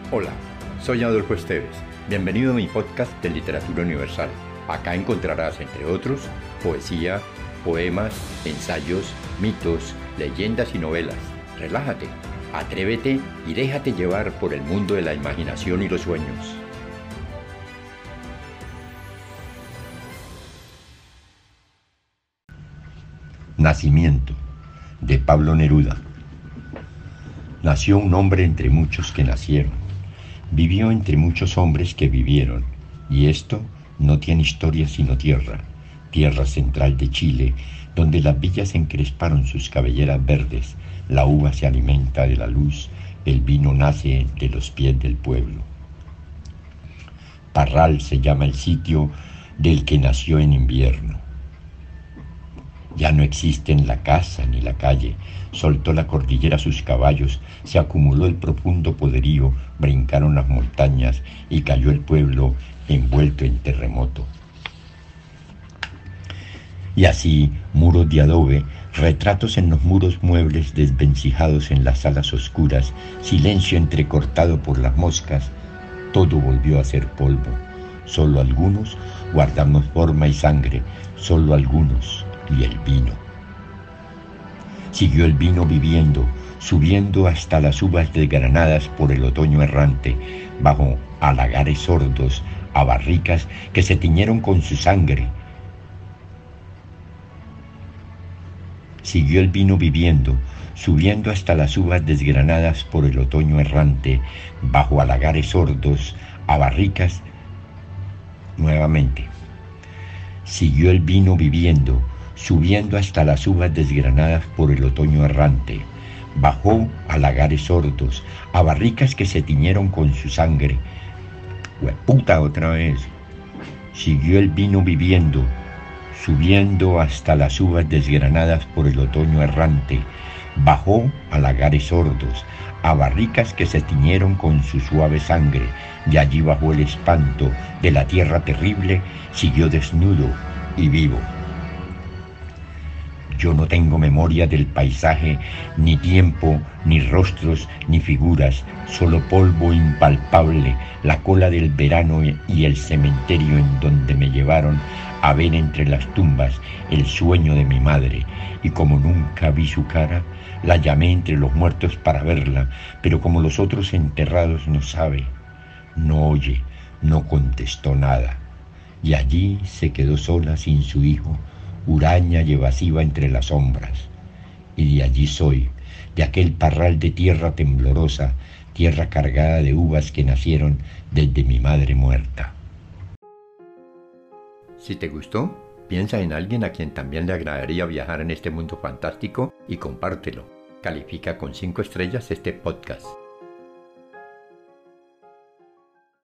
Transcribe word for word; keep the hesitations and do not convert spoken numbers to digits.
Hola, soy Adolfo Esteves. Bienvenido a mi podcast de Literatura Universal. Acá encontrarás, entre otros, poesía, poemas, ensayos, mitos, leyendas y novelas. Relájate, atrévete y déjate llevar por el mundo de la imaginación y los sueños. Nacimiento, de Pablo Neruda. Nació un hombre entre muchos que nacieron. Vivió entre muchos hombres que vivieron. Y esto no tiene historia sino tierra, tierra central de Chile, donde las villas encresparon sus cabelleras verdes, la uva se alimenta de la luz, el vino nace de los pies del pueblo. Parral se llama el sitio del que nació en invierno. Ya no existen la casa ni la calle, soltó la cordillera sus caballos, se acumuló el profundo poderío, brincaron las montañas y cayó el pueblo envuelto en terremoto. Y así, muros de adobe, retratos en los muros muebles desvencijados en las salas oscuras, silencio entrecortado por las moscas, todo volvió a ser polvo. Solo algunos guardamos forma y sangre, solo algunos y el vino. Siguió el vino viviendo, subiendo hasta las uvas desgranadas por el otoño errante, bajo halagares sordos, a barricas que se tiñeron con su sangre. Siguió el vino viviendo, subiendo hasta las uvas desgranadas por el otoño errante, bajo halagares sordos, a barricas nuevamente. Siguió el vino viviendo, subiendo hasta las uvas desgranadas por el otoño errante, bajó a lagares sordos, a barricas que se tiñeron con su sangre. ¡Hueputa otra vez! Siguió el vino viviendo, subiendo hasta las uvas desgranadas por el otoño errante, bajó a lagares sordos, a barricas que se tiñeron con su suave sangre, y allí bajo el espanto de la tierra terrible, siguió desnudo y vivo. Yo no tengo memoria del paisaje, ni tiempo, ni rostros, ni figuras, solo polvo impalpable, la cola del verano y el cementerio en donde me llevaron a ver entre las tumbas el sueño de mi madre. Y como nunca vi su cara, la llamé entre los muertos para verla, pero como los otros enterrados no sabe, no oye, no contestó nada. Y allí se quedó sola sin su hijo, huraña y evasiva entre las sombras. Y de allí soy, de aquel parral de tierra temblorosa, tierra cargada de uvas que nacieron desde mi madre muerta. Si te gustó, piensa en alguien a quien también le agradaría viajar en este mundo fantástico y compártelo. Califica con cinco estrellas este podcast.